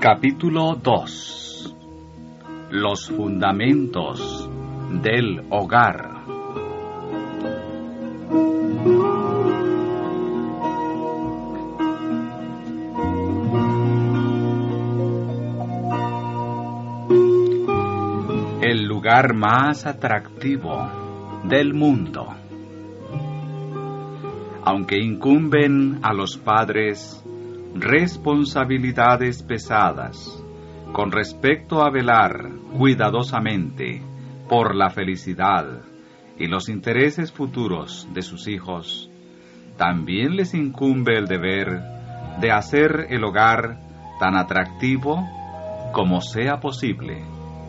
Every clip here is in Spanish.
Capítulo 2. Los fundamentos del hogar. El lugar más atractivo del mundo. Aunque incumben a los padres responsabilidades pesadas con respecto a velar cuidadosamente por la felicidad y los intereses futuros de sus hijos, también les incumbe el deber de hacer el hogar tan atractivo como sea posible.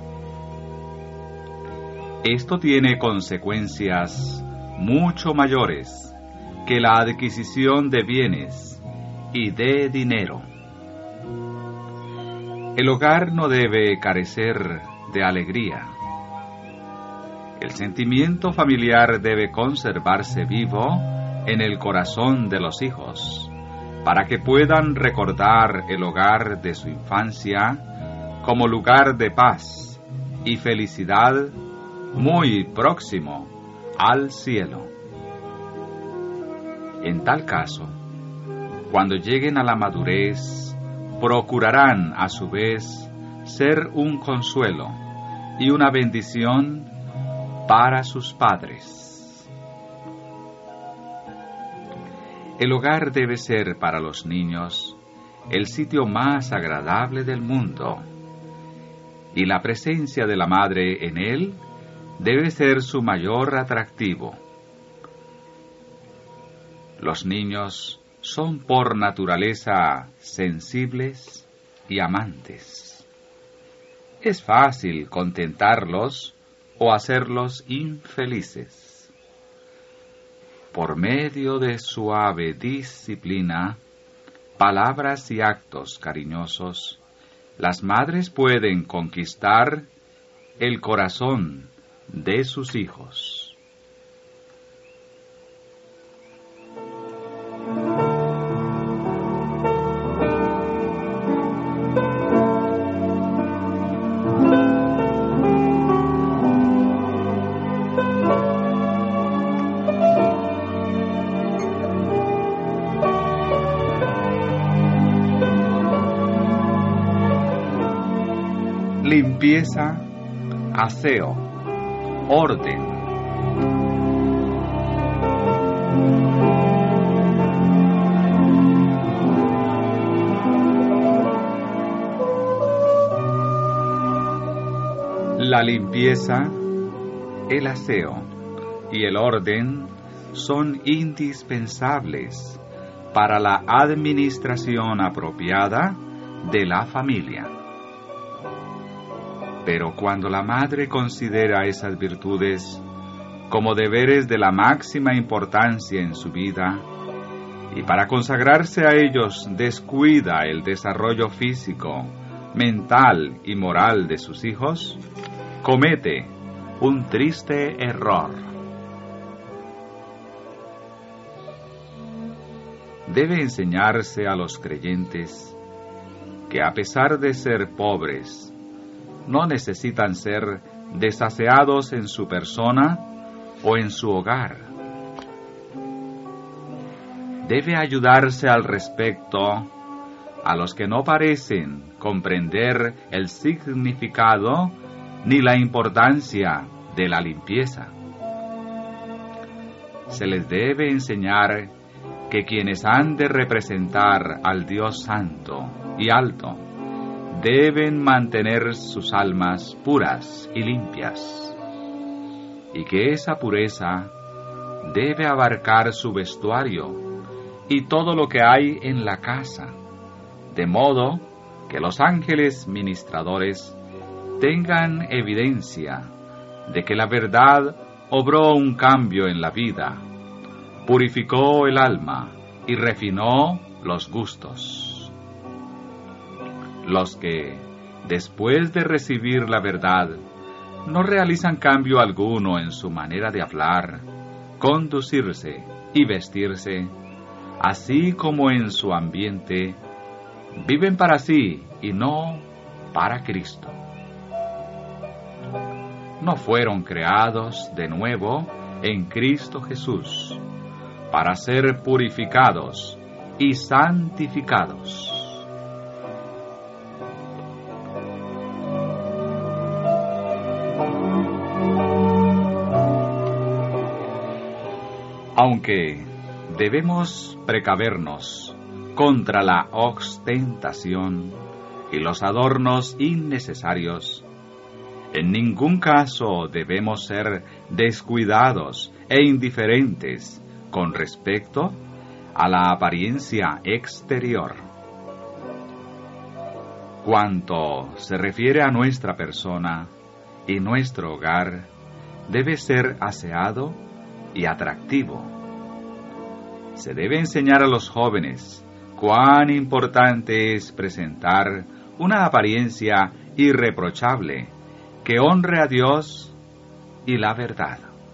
Esto tiene consecuencias mucho mayores que la adquisición de bienes y de dinero. El hogar no debe carecer de alegría. El sentimiento familiar debe conservarse vivo en el corazón de los hijos, para que puedan recordar el hogar de su infancia como lugar de paz y felicidad muy próximo al cielo. En tal caso, cuando lleguen a la madurez, procurarán a su vez ser un consuelo y una bendición para sus padres. El hogar debe ser para los niños el sitio más agradable del mundo, y la presencia de la madre en él debe ser su mayor atractivo. Los niños son por naturaleza sensibles y amantes. Es fácil contentarlos o hacerlos infelices. Por medio de suave disciplina, palabras y actos cariñosos, las madres pueden conquistar el corazón de sus hijos. Limpieza, aseo, orden. La limpieza, el aseo y el orden son indispensables para la administración apropiada de la familia. Pero cuando la madre considera esas virtudes como deberes de la máxima importancia en su vida, y para consagrarse a ellos descuida el desarrollo físico, mental y moral de sus hijos, comete un triste error. Debe enseñarse a los creyentes que, a pesar de ser pobres, no necesitan ser desaseados en su persona o en su hogar. Debe ayudarse al respecto a los que no parecen comprender el significado ni la importancia de la limpieza. Se les debe enseñar que quienes han de representar al Dios Santo y Alto deben mantener sus almas puras y limpias, y que esa pureza debe abarcar su vestuario y todo lo que hay en la casa, de modo que los ángeles ministradores tengan evidencia de que la verdad obró un cambio en la vida, purificó el alma y refinó los gustos. Los que, después de recibir la verdad, no realizan cambio alguno en su manera de hablar, conducirse y vestirse, así como en su ambiente, Viven para sí y no para Cristo. No fueron creados de nuevo en Cristo Jesús para ser purificados y santificados. Aunque debemos precavernos contra la ostentación y los adornos innecesarios, en ningún caso debemos ser descuidados e indiferentes con respecto a la apariencia exterior. Cuanto se refiere a nuestra persona y nuestro hogar, debe ser aseado y atractivo. Se debe enseñar a los jóvenes cuán importante es presentar una apariencia irreprochable que honre a Dios y la verdad.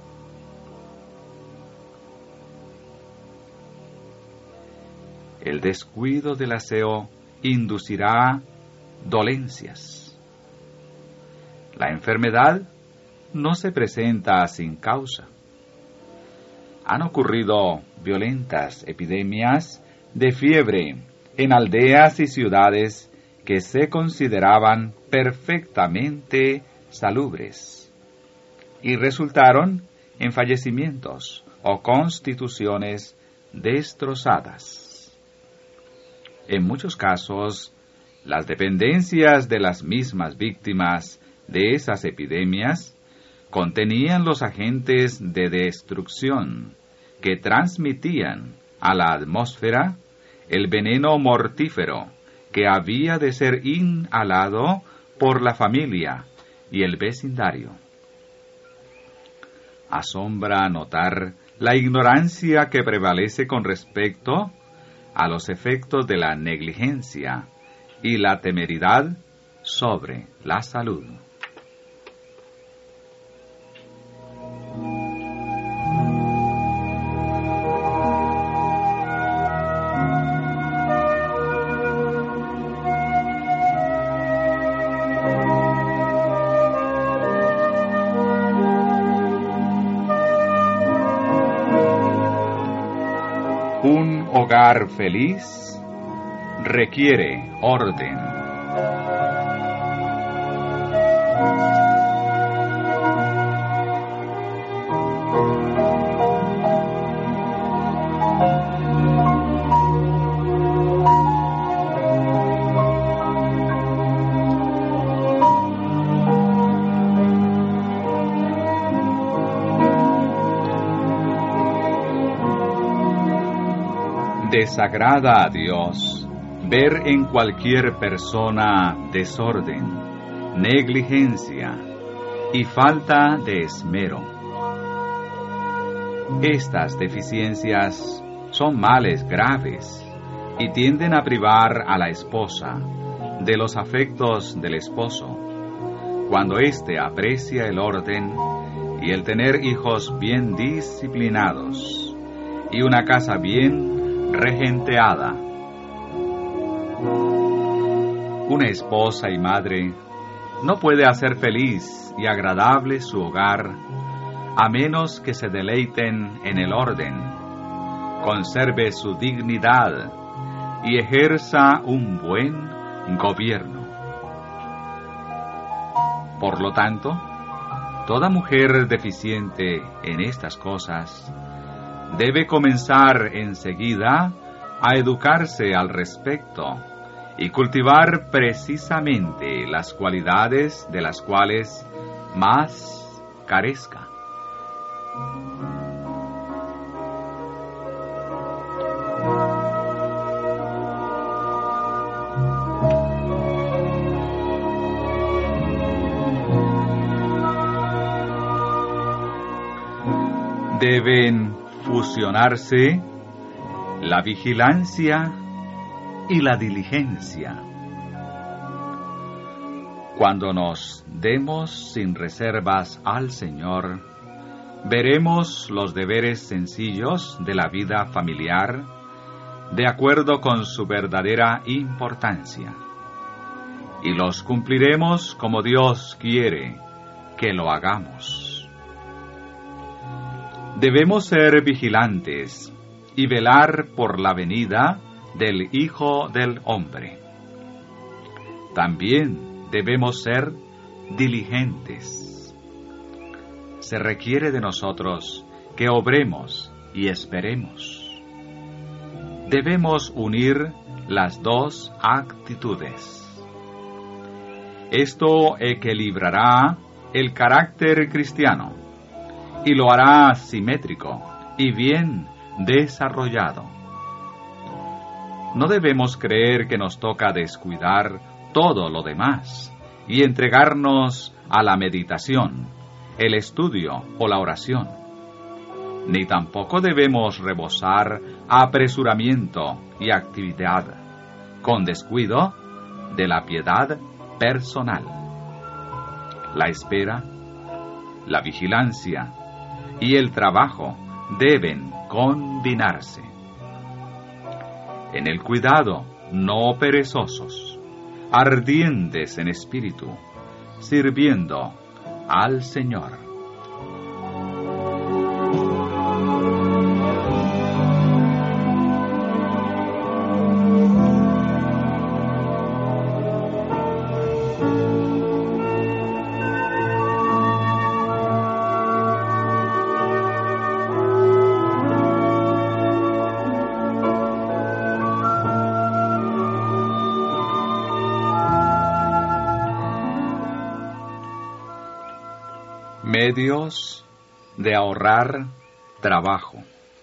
El descuido del aseo inducirá dolencias. La enfermedad no se presenta sin causa. Han ocurrido violentas epidemias de fiebre en aldeas y ciudades que se consideraban perfectamente salubres y resultaron en fallecimientos o constituciones destrozadas. En muchos casos, las dependencias de las mismas víctimas de esas epidemias contenían los agentes de destrucción que transmitían a la atmósfera el veneno mortífero que había de ser inhalado por la familia y el vecindario. Asombra notar la ignorancia que prevalece con respecto a los efectos de la negligencia y la temeridad sobre la salud. Un hogar feliz requiere orden. Desagrada a Dios ver en cualquier persona desorden, negligencia y falta de esmero. Estas deficiencias son males graves y tienden a privar a la esposa de los afectos del esposo, cuando éste aprecia el orden y el tener hijos bien disciplinados y una casa bien regenteada. Una esposa y madre no puede hacer feliz y agradable su hogar a menos que se deleiten en el orden, conserve su dignidad y ejerza un buen gobierno. Por lo tanto, toda mujer deficiente en estas cosas debe comenzar enseguida a educarse al respecto y cultivar precisamente las cualidades de las cuales más carezca. Deben fusionarse la vigilancia y la diligencia. Cuando nos demos sin reservas al Señor, veremos los deberes sencillos de la vida familiar de acuerdo con su verdadera importancia, y los cumpliremos como Dios quiere que lo hagamos. Debemos ser vigilantes y velar por la venida del Hijo del Hombre. También debemos ser diligentes. Se requiere de nosotros que obremos y esperemos. Debemos unir las dos actitudes. Esto equilibrará el carácter cristiano y lo hará simétrico y bien desarrollado. No debemos creer que nos toca descuidar todo lo demás y entregarnos a la meditación, el estudio o la oración. Ni tampoco debemos rebosar apresuramiento y actividad, con descuido de la piedad personal. La espera, la vigilancia y el trabajo deben combinarse. En el cuidado, no perezosos, ardientes en espíritu, sirviendo al Señor. Medios de ahorrar trabajo.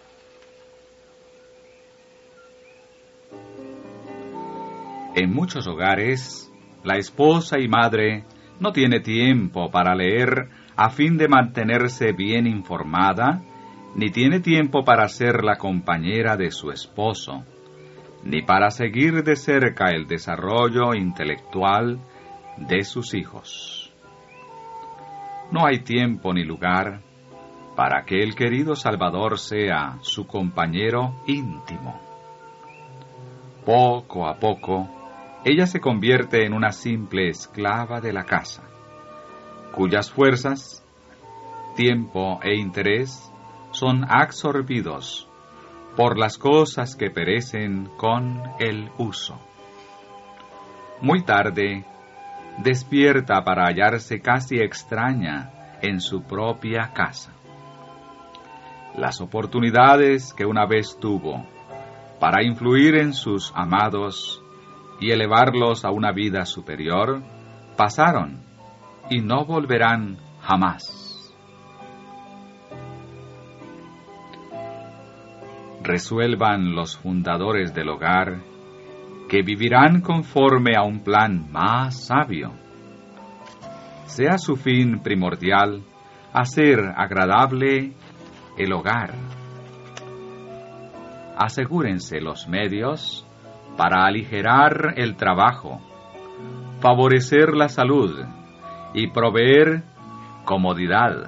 En muchos hogares, la esposa y madre no tiene tiempo para leer a fin de mantenerse bien informada, ni tiene tiempo para ser la compañera de su esposo, ni para seguir de cerca el desarrollo intelectual de sus hijos. No hay tiempo ni lugar para que el querido Salvador sea su compañero íntimo. Poco a poco, ella se convierte en una simple esclava de la casa, cuyas fuerzas, tiempo e interés son absorbidos por las cosas que perecen con el uso. Muy tarde, despierta para hallarse casi extraña en su propia casa. Las oportunidades que una vez tuvo para influir en sus amados y elevarlos a una vida superior pasaron y no volverán jamás. Resuelvan los fundadores del hogar que vivirán conforme a un plan más sabio. Sea su fin primordial hacer agradable el hogar. Asegúrense los medios para aligerar el trabajo, favorecer la salud y proveer comodidad.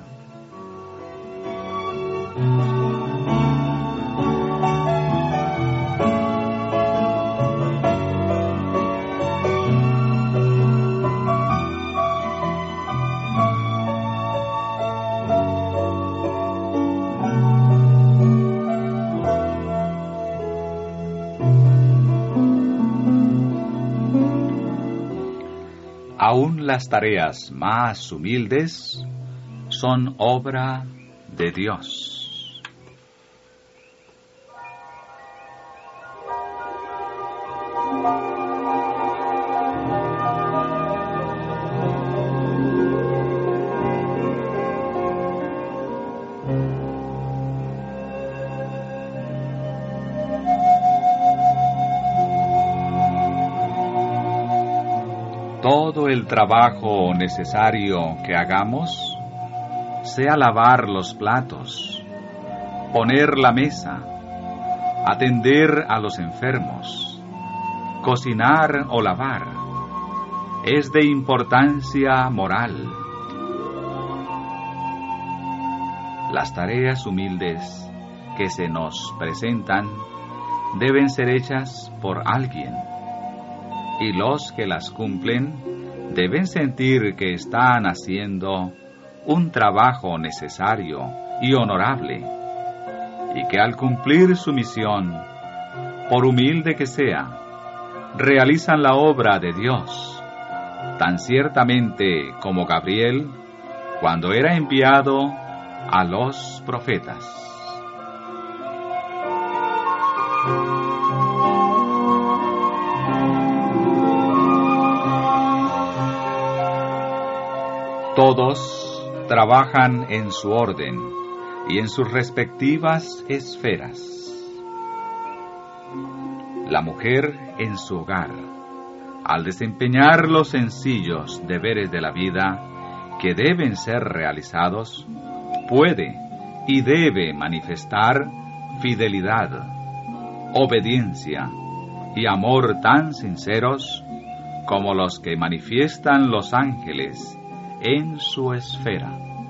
Aún las tareas más humildes son obra de Dios. Todo el trabajo necesario que hagamos, sea lavar los platos, poner la mesa, atender a los enfermos, cocinar o lavar, es de importancia moral. Las tareas humildes que se nos presentan deben ser hechas por alguien, y los que las cumplen deben sentir que están haciendo un trabajo necesario y honorable, y que al cumplir su misión, por humilde que sea, realizan la obra de Dios, tan ciertamente como Gabriel cuando era enviado a los profetas. Todos trabajan en su orden y en sus respectivas esferas. La mujer en su hogar, al desempeñar los sencillos deberes de la vida que deben ser realizados, puede y debe manifestar fidelidad, obediencia y amor tan sinceros como los que manifiestan los ángeles en su esfera.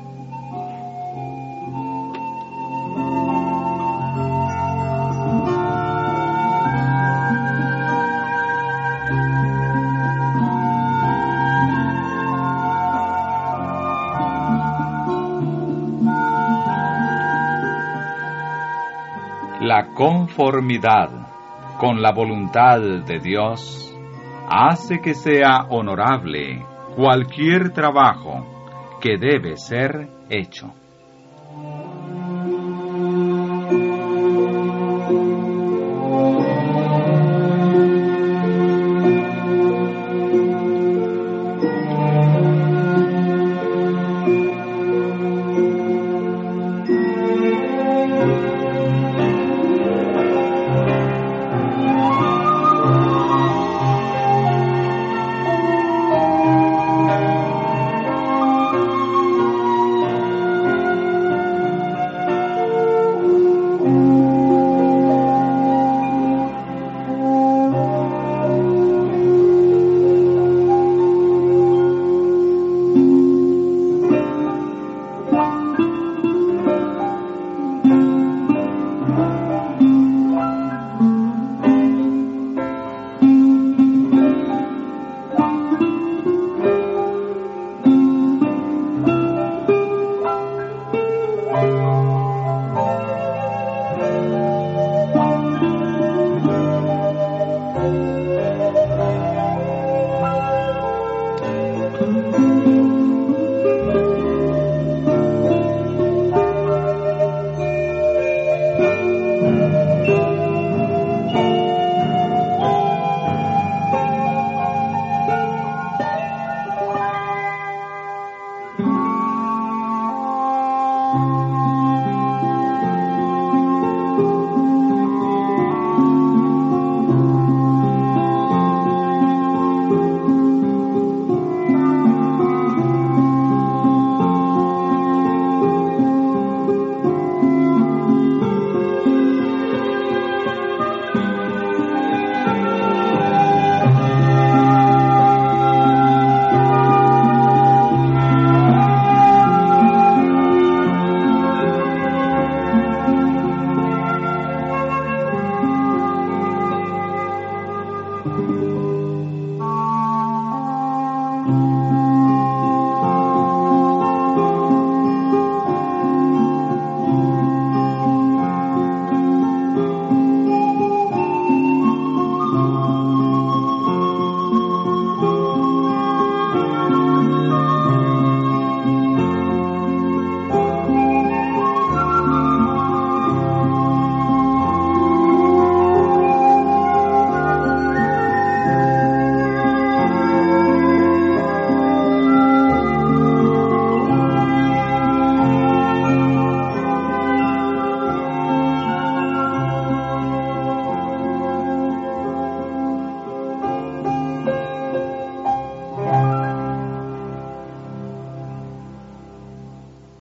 La conformidad con la voluntad de Dios hace que sea honorable cualquier trabajo que debe ser hecho.